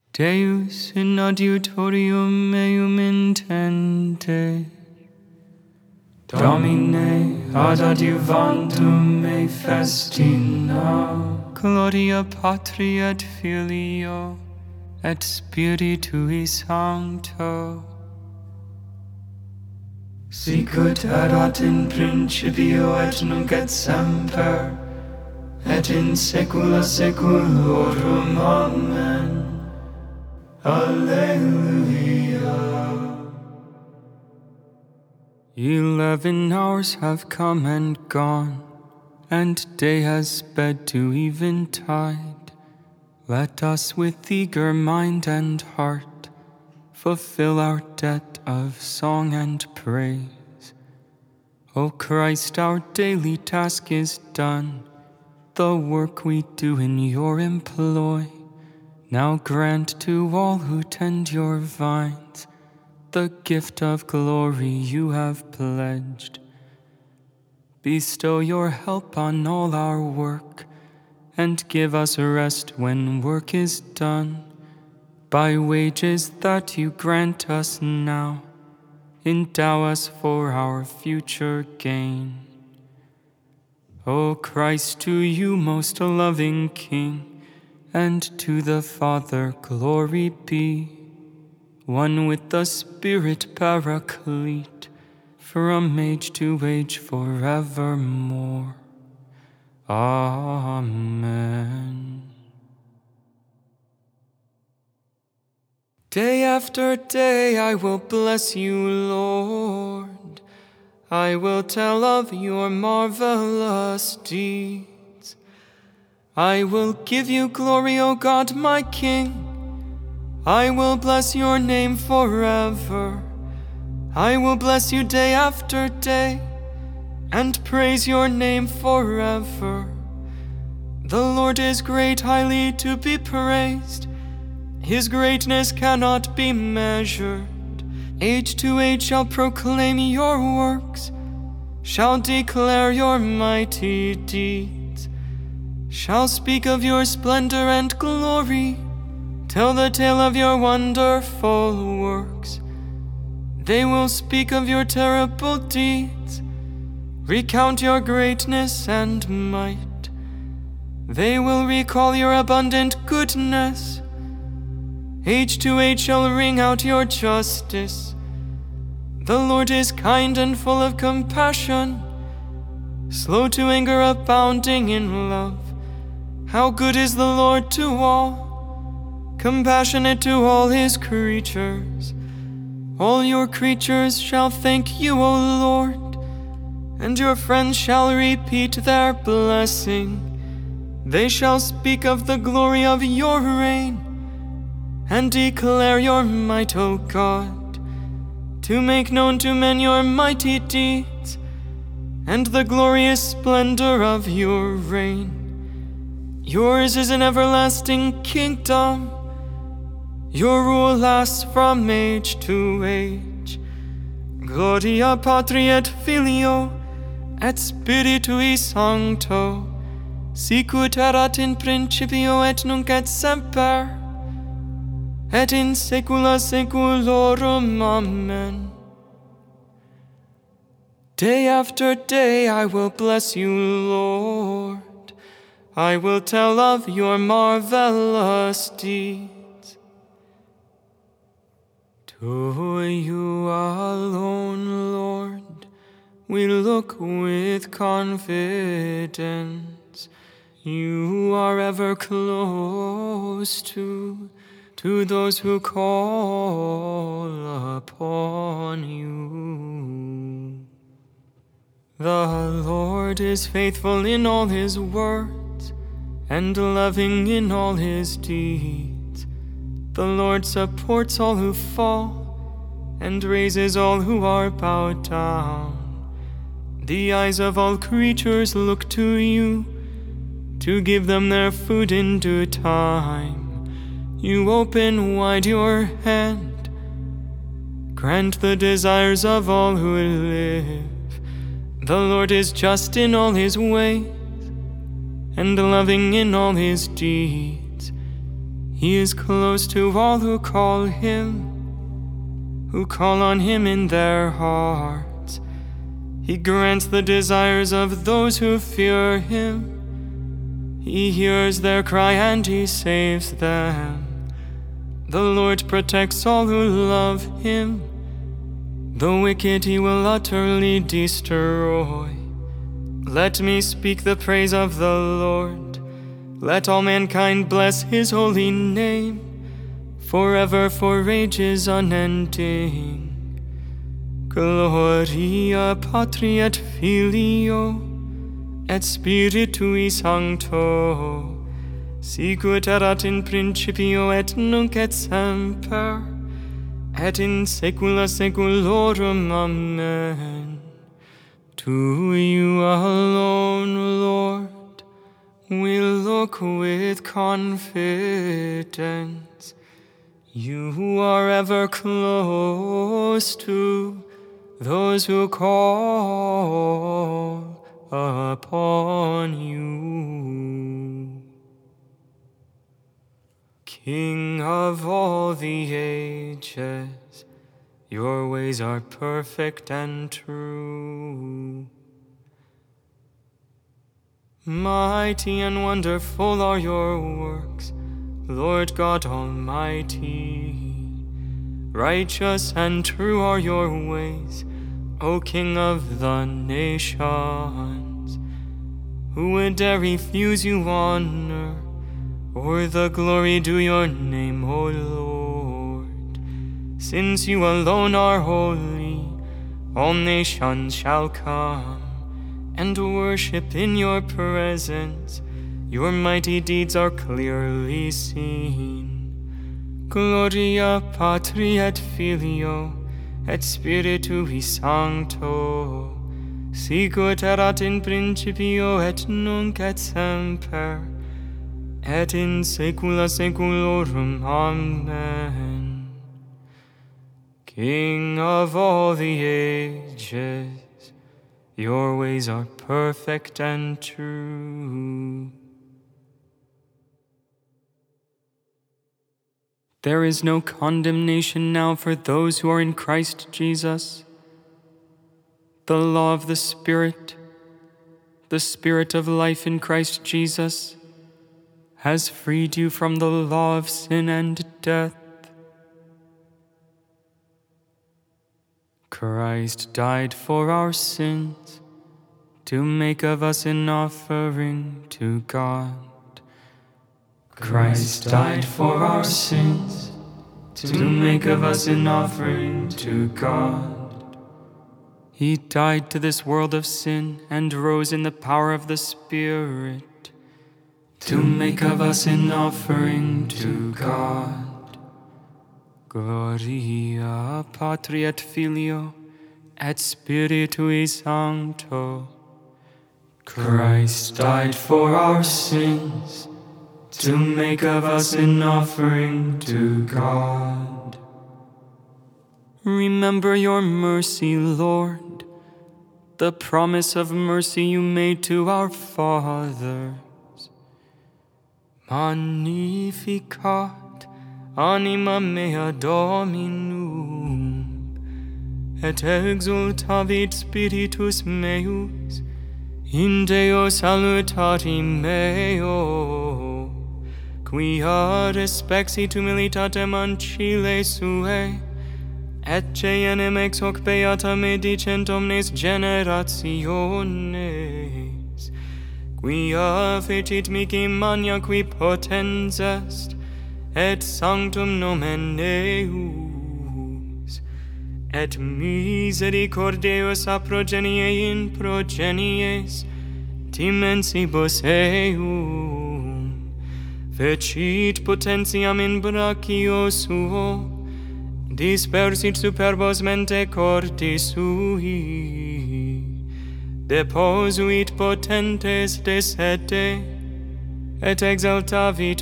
Deus in adiutorium meum intende. Domine ad adiuvantum me festina. Gloria Patri et Filio et Spiritui Sancto. Sicut erat in principio et nunc et semper et in saecula saeculorum. Amen. Alleluia. 11 hours have come and gone, and day has sped to eventide. Let us with eager mind and heart fulfill our debt of song and praise. O Christ, our daily task is done, the work we do in your employ. Now grant to all who tend your vines the gift of glory you have pledged. Bestow your help on all our work, and give us rest when work is done. By wages that you grant us now, endow us for our future gain. O Christ, to you, most loving King, and to the Father glory be, one with the Spirit Paraclete, from age to age forevermore. Amen. Day after day I will bless you, Lord. I will tell of your marvelous deeds. I will give you glory, O God, my King. I will bless your name forever. I will bless you day after day, and praise your name forever. The Lord is great, highly to be praised. His greatness cannot be measured. Age to age shall proclaim your works, shall declare your mighty deeds, shall speak of your splendor and glory, tell the tale of your wonderful works. They will speak of your terrible deeds, recount your greatness and might. They will recall your abundant goodness. Age to age shall ring out your justice. The Lord is kind and full of compassion, slow to anger, abounding in love. How good is the Lord to all, compassionate to all his creatures. All your creatures shall thank you, O Lord, and your friends shall repeat their blessing. They shall speak of the glory of your reign, and declare your might, O God, to make known to men your mighty deeds, and the glorious splendor of your reign. Yours is an everlasting kingdom. Your rule lasts from age to age. Gloria Patri et Filio et Spiritui Sancto, sicut erat in principio et nunc et semper, et in saecula saeculorum. Amen. Day after day I will bless you, Lord. I will tell of your marvelous deeds. To you alone, Lord, we look with confidence. You are ever close to those who call upon you. The Lord is faithful in all his words, and loving in all his deeds. The Lord supports all who fall, and raises all who are bowed down. The eyes of all creatures look to you, to give them their food in due time. You open wide your hand, grant the desires of all who live. The Lord is just in all his ways, and loving in all his deeds. He is close to all who call on him in their hearts. He grants the desires of those who fear him. He hears their cry and he saves them. The Lord protects all who love him. The wicked he will utterly destroy. Let me speak the praise of the Lord. Let all mankind bless his holy name, forever, for ages unending. Gloria Patri et Filio et Spiritui Sancto, sicut erat in principio et nunc et semper, et in saecula saeculorum. Amen. To you alone, Lord, we look with confidence. You are ever close to those who call upon you. King of all the ages, your ways are perfect and true. Mighty and wonderful are your works, Lord God Almighty. Righteous and true are your ways, O King of the nations. Who would dare refuse you honor, or the glory due your name, O Lord? Since you alone are holy, all nations shall come and worship in your presence. Your mighty deeds are clearly seen. Gloria Patri et Filio et Spiritui Sancto, sicut erat in principio et nunc et semper, et in saecula saeculorum. Amen. King of all the ages, your ways are perfect and true. There is no condemnation now for those who are in Christ Jesus. The law of the Spirit of life in Christ Jesus, has freed you from the law of sin and death. Christ died for our sins, to make of us an offering to God. Christ died for our sins, to make of us an offering to God. He died to this world of sin and rose in the power of the Spirit, to make of us an offering to God. Gloria Patri et Filio et Spiritui Sancto. Christ died for our sins, to make of us an offering to God. Remember your mercy, Lord, the promise of mercy you made to our fathers. Magnificat anima mea Dominum, et exultavit spiritus meus in Deo salutari meo, quia respexit humilitatem ancile suae, et cenem ex hoc beata me dicent omnes generationes, quia fecit mihi magna qui potens est, et sanctum nomen eus, et misericordiaeus a progenie in progenies dimensibus eum, fecit potentiam in brachio suo, dispersit superbos mente cordis sui, deposuit potentes de sede, et exaltavit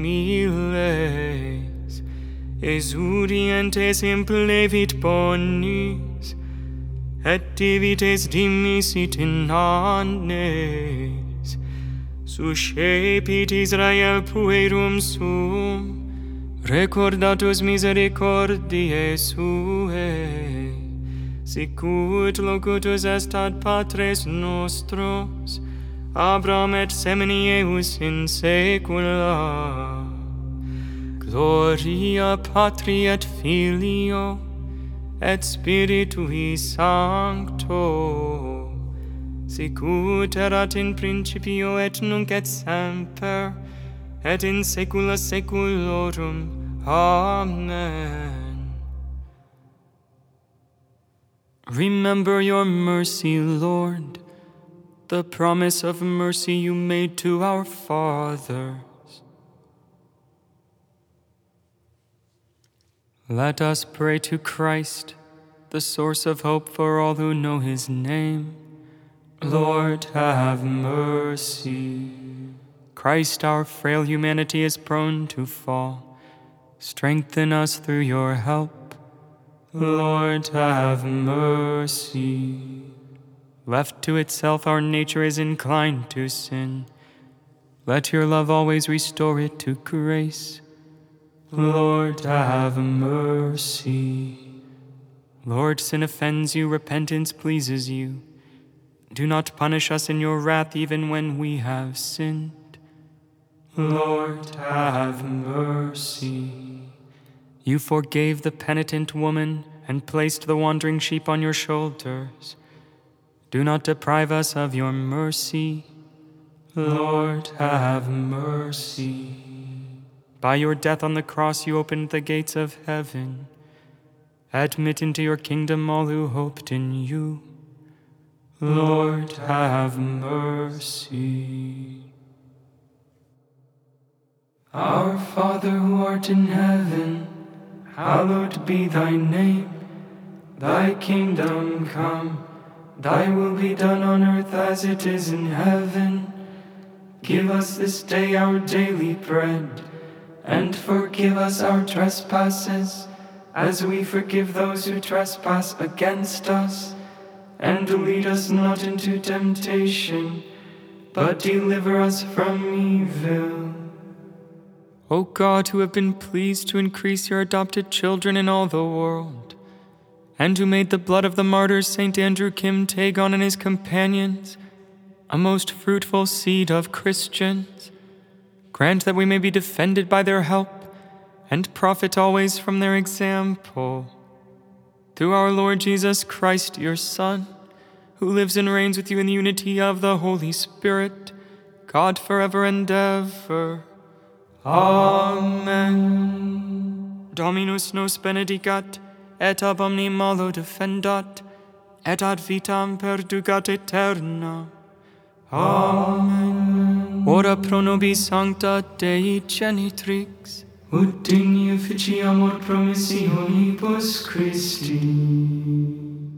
humiles, exurientes implevit bonis, et divites dimisit in annes, suscepit Israel puerum sum, recordatus misericordiae suae, sicut locutus est ad patres nostros, Abraham et semini eius in saecula. Gloria Patri et Filio, et Spiritui Sancto, sicut erat in principio et nunc et semper, et in saecula saeculorum. Amen. Remember your mercy, Lord, the promise of mercy you made to our fathers. Let us pray to Christ, the source of hope for all who know his name. Lord, have mercy. Christ, our frail humanity is prone to fall. Strengthen us through your help. Lord, have mercy. Left to itself, our nature is inclined to sin. Let your love always restore it to grace. Lord, have mercy. Lord, sin offends you, repentance pleases you. Do not punish us in your wrath even when we have sinned. Lord, have mercy. You forgave the penitent woman and placed the wandering sheep on your shoulders. Do not deprive us of your mercy. Lord, have mercy. By your death on the cross, you opened the gates of heaven. Admit into your kingdom all who hoped in you. Lord, have mercy. Our Father who art in heaven, hallowed be thy name. Thy kingdom come, thy will be done on earth as it is in heaven. Give us this day our daily bread, and forgive us our trespasses, as we forgive those who trespass against us. And lead us not into temptation, but deliver us from evil. O God, who have been pleased to increase your adopted children in all the world, and who made the blood of the martyrs St. Andrew Kim Taegon and his companions a most fruitful seed of Christians, grant that we may be defended by their help and profit always from their example. Through our Lord Jesus Christ, your Son, who lives and reigns with you in the unity of the Holy Spirit, God forever and ever. Amen. Dominus nos benedicat, et ab omni malo defendat, et ad vitam perducat aeterna. Amen. Ora pro nobis sancta Dei genitrix, ut digni officiamur promissionibus Christi.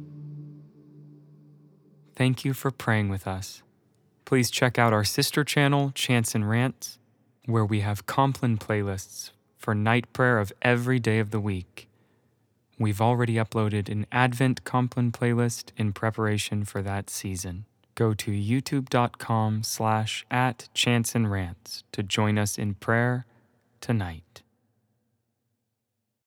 Thank you for praying with us. Please check out our sister channel, Chants and Rants, where we have Compline playlists for night prayer of every day of the week. We've already uploaded an Advent Compline playlist in preparation for that season. Go to youtube.com/@chantsandrants to join us in prayer tonight.